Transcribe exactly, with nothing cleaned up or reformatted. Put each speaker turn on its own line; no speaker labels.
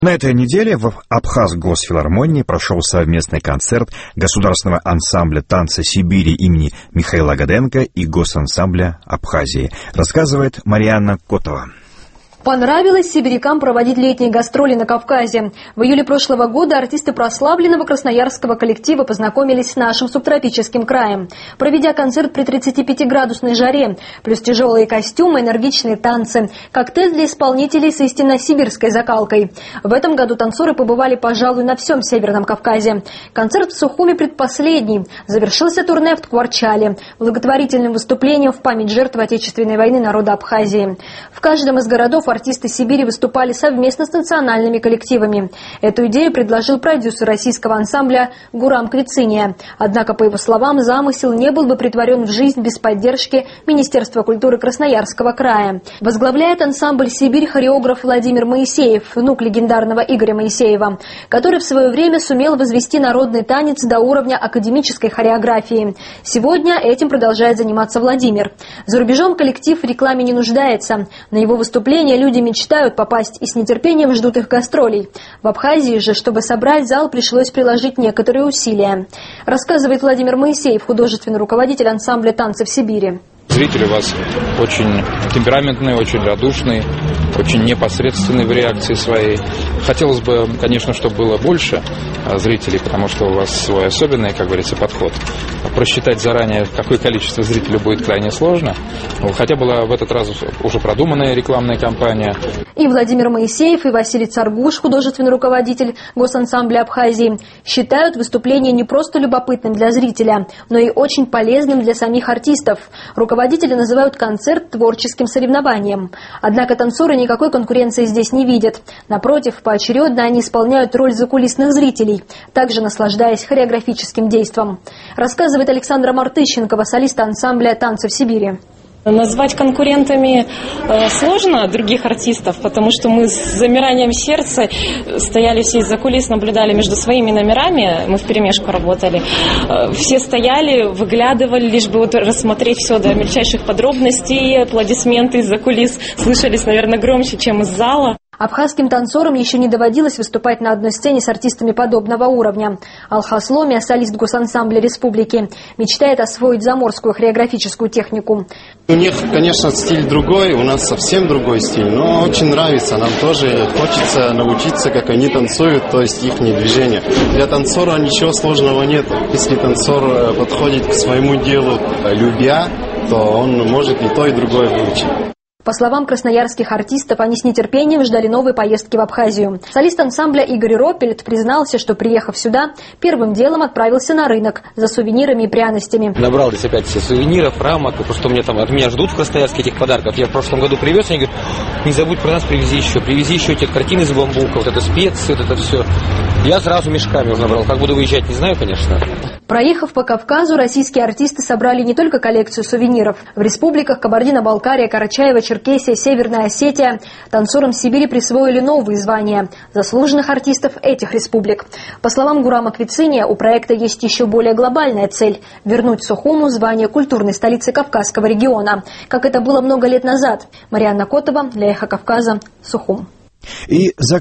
На этой неделе в Абхаз-Госфилармонии прошел совместный концерт Государственного ансамбля танца Сибири имени Михаила Годенко и Госансамбля Абхазии. Рассказывает Марианна Котова.
Понравилось сибирякам проводить летние гастроли на Кавказе. В июле прошлого года артисты прославленного красноярского коллектива познакомились с нашим субтропическим краем. Проведя концерт при тридцатипятиградусной жаре, плюс тяжелые костюмы, энергичные танцы, коктейль для исполнителей с истинно сибирской закалкой. В этом году танцоры побывали, пожалуй, на всем Северном Кавказе. Концерт в Сухуми предпоследний. Завершился турне в Ткварчале, благотворительным выступлением в память жертв Отечественной войны народа Абхазии. В каждом из городов артисты Сибири выступали совместно с национальными коллективами. Эту идею предложил продюсер российского ансамбля Гурам Квициния. Однако, по его словам, замысел не был бы претворен в жизнь без поддержки Министерства культуры Красноярского края. Возглавляет ансамбль «Сибирь» хореограф Владимир Моисеев, внук легендарного Игоря Моисеева, который в свое время сумел возвести народный танец до уровня академической хореографии. Сегодня этим продолжает заниматься Владимир. За рубежом коллектив в рекламе не нуждается. На его выступление люди мечтают попасть и с нетерпением ждут их гастролей. В Абхазии же, чтобы собрать зал, пришлось приложить некоторые усилия. Рассказывает Владимир Моисеев, художественный руководитель ансамбля танцев Сибири.
Зрители у вас очень темпераментные, очень радушные, очень непосредственные в реакции своей. Хотелось бы, конечно, чтобы было больше зрителей, потому что у вас свой особенный, как говорится, подход. Просчитать заранее, какое количество зрителей будет крайне сложно. Хотя была в этот раз уже продуманная рекламная кампания.
И Владимир Моисеев, и Василий Царгуш, художественный руководитель Госансамбля Абхазии, считают выступление не просто любопытным для зрителя, но и очень полезным для самих артистов. Руководители называют концерт творческим соревнованием. Однако танцоры никакой конкуренции здесь не видят. Напротив, поочередно они исполняют роль закулисных зрителей, также наслаждаясь хореографическим действом. Рассказывает Александра Мартыщенкова, солист ансамбля танцев Сибири.
Назвать конкурентами э, сложно других артистов, потому что мы с замиранием сердца стояли все из-за кулис, наблюдали между своими номерами, мы вперемешку работали. Э, все стояли, выглядывали, лишь бы вот рассмотреть все до мельчайших подробностей. Аплодисменты из-за кулис слышались, наверное, громче, чем из зала.
Абхазским танцорам еще не доводилось выступать на одной сцене с артистами подобного уровня. Алхас Ломия, солист Госансамбля Республики, мечтает освоить заморскую хореографическую технику.
У них, конечно, стиль другой, у нас совсем другой стиль, но очень нравится. Нам тоже хочется научиться, как они танцуют, то есть их движения. Для танцора ничего сложного нет. Если танцор подходит к своему делу любя, то он может и то, и другое выучить.
По словам красноярских артистов, они с нетерпением ждали новой поездки в Абхазию. Солист ансамбля Игорь Ропельт признался, что, приехав сюда, первым делом отправился на рынок за сувенирами и пряностями.
Набрал здесь опять все сувениров, рамок, потому что мне там, от меня ждут в Красноярске этих подарков. Я в прошлом году привез, они говорят, не забудь про нас, привези еще, привези еще эти картины из бамбука, вот это специи, вот это все. Я сразу мешками уже набрал. Как буду выезжать, не знаю, конечно.
Проехав по Кавказу, российские артисты собрали не только коллекцию сувениров. В республиках Кабардино-Балкария, Карачаево-Черкесия, Северная Осетия танцорам Сибири присвоили новые звания заслуженных артистов этих республик. По словам Гурама Квициния, у проекта есть еще более глобальная цель – вернуть Сухуму звание культурной столицы Кавказского региона, как это было много лет назад. Марианна Котова, для Эхо Кавказа, Сухум.
И за